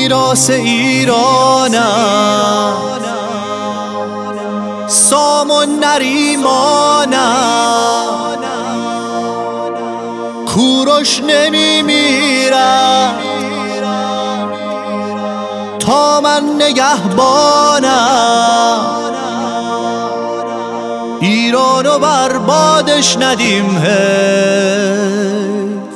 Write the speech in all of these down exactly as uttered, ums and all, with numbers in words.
میراث ایرانم، سام و نریمانم، کوروش نمیمیرم تا من نگهبانم. ایرانو بربادش ندیم حیف.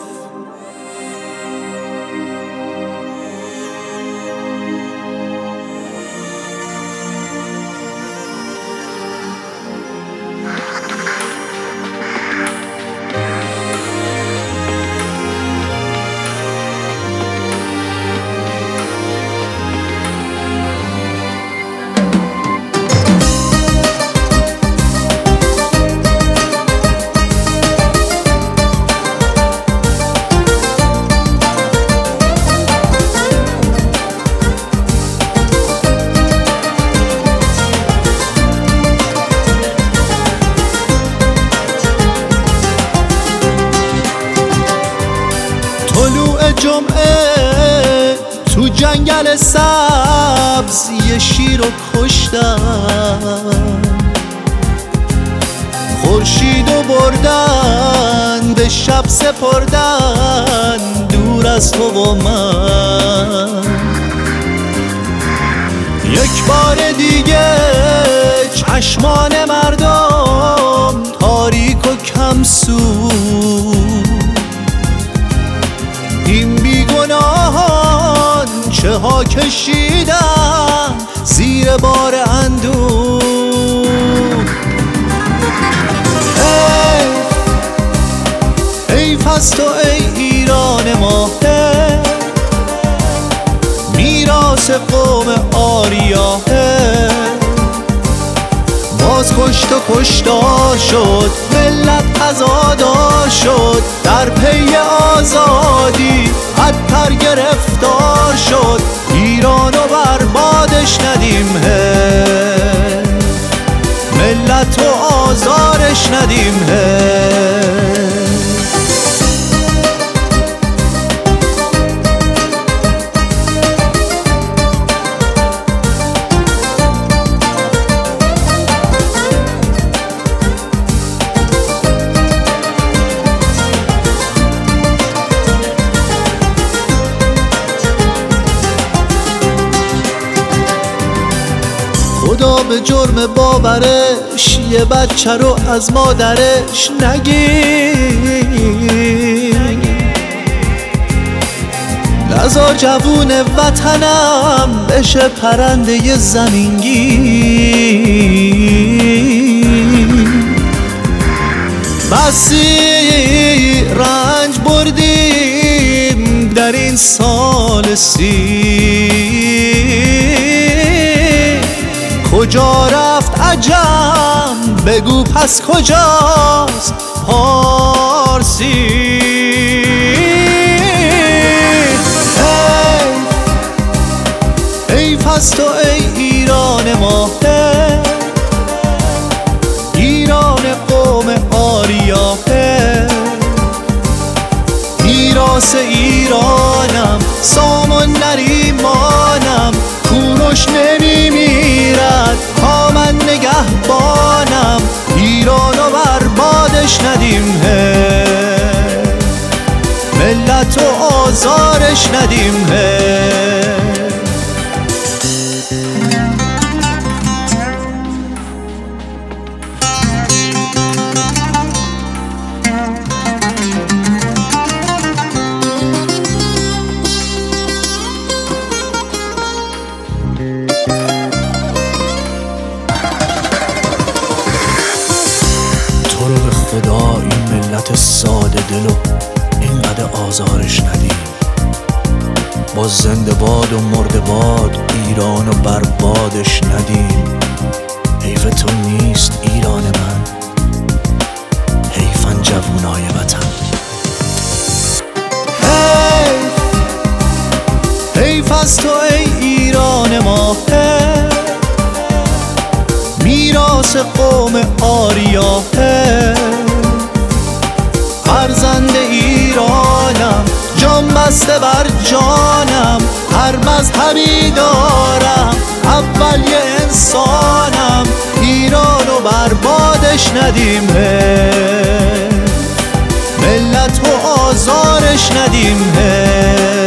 طلوع جمعه تو جنگل سبز یه شیر رو کشتن، خورشید رو بردن به شب سپردن دور از تو و من. یک بار دیگه چشمان مردم تاریک و کم سو، این بیگناهان چه ها کشیدن زیر بار اندوه. حیف حیف از تو ای ایران ما، میراث قوم آریا. باز کشت و کشتار شد، ملت عزادار شد، در پی آزادی عطر گرفتار شد. ایرانو بربادش ندیم حیف، ملتو آزارش ندیم حیف. خدا به جرم باورش یه بچه رو از مادرش نگیر. لذا جوون وطنم بشه پرنده زمینگیر. بسی رنج بردیم در این سال سی، کجا رفت عجم بگو پس کجاست پارسی. حیف حیف از تو ای ایران ما، ایران قوم آریا. میراث ایرانم، سام و نریمانم، کوروش نمیمیرد تا من نگهبانم. ایرانو بربادش ندیم حیف، ملتو آزارش ندیم حیف. تو رو به خدا این ملت ساده دلو اینقدر آزارش ندیم. با زنده باد و مرده باد ایرانو بربادش ندیم. حیف تو نیست ایران من، حیفن جوونای وطن. حیف حیف از تو ای ایران ما، میراث قوم آریا. فرزند ایرانم، جان بسته بر جانم، هر مذهبی دارم، اول یه انسانم، ایران و بربادش ندیم، ملت و آزارش ندیم.